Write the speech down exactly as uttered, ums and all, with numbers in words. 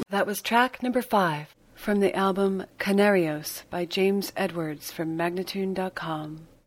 That was track number five from the album Canarios by James Edwards from Magnatune dot com.